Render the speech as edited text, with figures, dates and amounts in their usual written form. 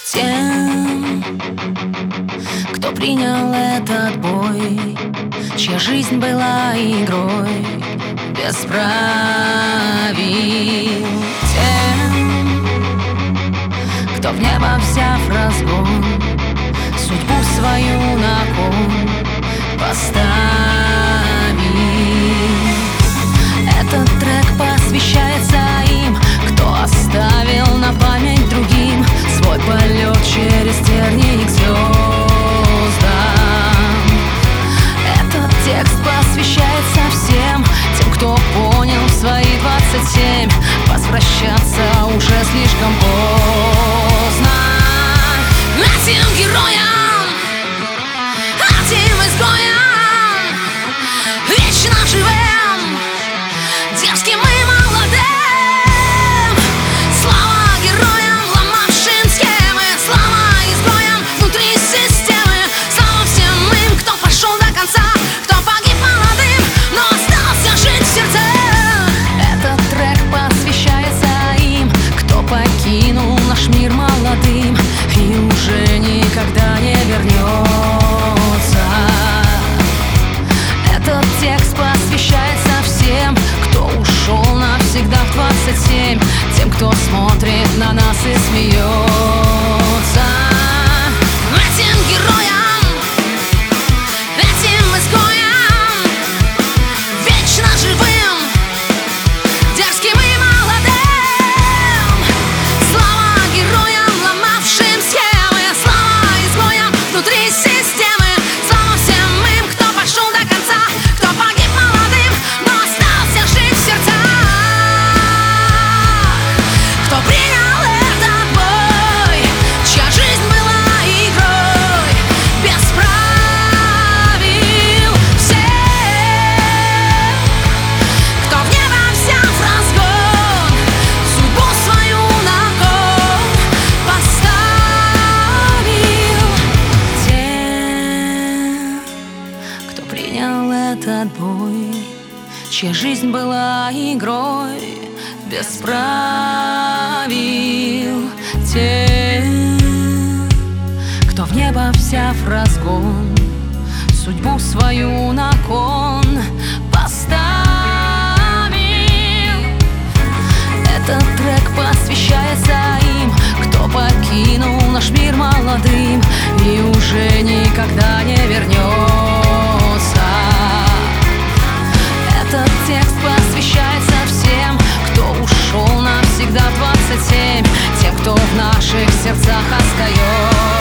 Тем, кто принял этот бой, чья жизнь была игрой без правил. Тем, кто в небо взяв разгон, судьбу свою на кон поставил. Этот трек посвящается им, кто оставил на память другим свой полет через тернии к звездам. Этот текст посвящается всем тем, кто понял в свои 27 возвращаться уже слишком поздно. Этим героям, этим изгоям, вечно живым, дерзким и молодым. Слава героям, ломавшим схемы, слава изгоям внутри системы, слава всем им, кто пошел до конца, кто погиб молодым, но остался жить в сердце. Этот трек посвящается им, кто покинул наш мир молодым и уже никогда не вернется. Этот текст посвящается всем, кто ушел навсегда в 27, тем, кто смотрит на нас и смеется. Этим героям, этим изгоям, вечно живым, дерзким и молодым. Слава героям, ломавшим схемы, слава изгоям внутри системы, слава всем им, кто пошел до конца, кто погиб молодым, но остался жить в сердцах, кто принял этот бой, чья жизнь была игрой без правил. Всем, кто в небо взяв разгон, судьбу свою на кон поставил. Тем, кто принял этот бой, чья жизнь была игрой без правил. Тем, кто в небо взяв разгон, судьбу свою на кон поставил. Этот трек посвящается им, кто покинул наш мир молодым и уже никогда не вернется. Этот текст посвящается всем, кто ушел навсегда в 27, тем, кто в наших сердцах остается.